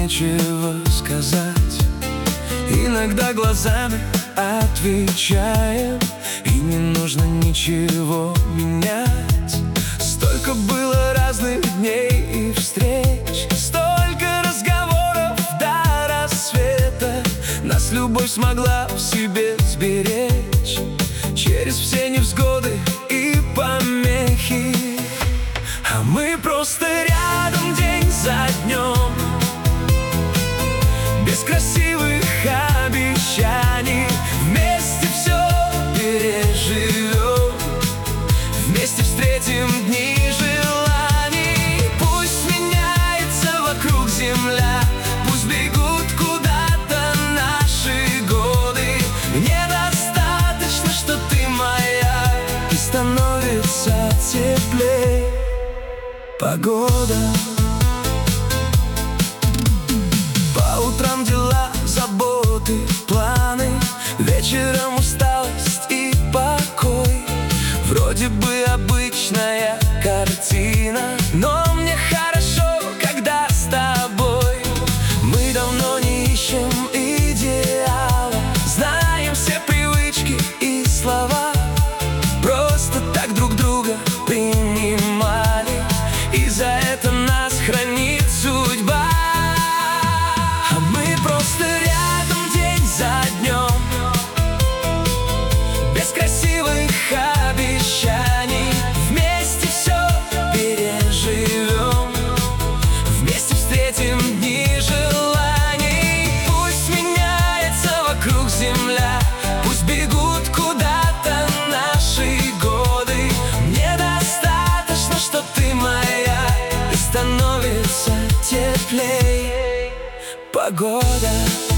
нечего сказать. Иногда глазами отвечаем, и не нужно ничего менять. Столько было разных дней и встреч, столько разговоров до рассвета. Нас любовь смогла в себе сберечь через все невзгоды и помехи. А мы просто рядом день за днем, без красивых обещаний. Вместе все переживем, вместе встретим дни желаний. Пусть меняется вокруг земля, пусть бегут куда-то наши годы. Мне достаточно, что ты моя, и становится теплей погода. По утрам дела, заботы, планы, вечером усталость и покой. Вроде бы обычная картина, но мне хорошо, когда с тобой. Мы давно не ищем идеала, знаем все привычки и слова, просто так друг друга принимали, и за это нас хранит судьба. А мы просто рядом день за днем, без красивых обещаний. Вместе все переживем, вместе встретим дни желаний. Пусть меняется вокруг земля, пусть бегут куда-то наши годы. Мне достаточно, что ты моя, и становится теплей погода.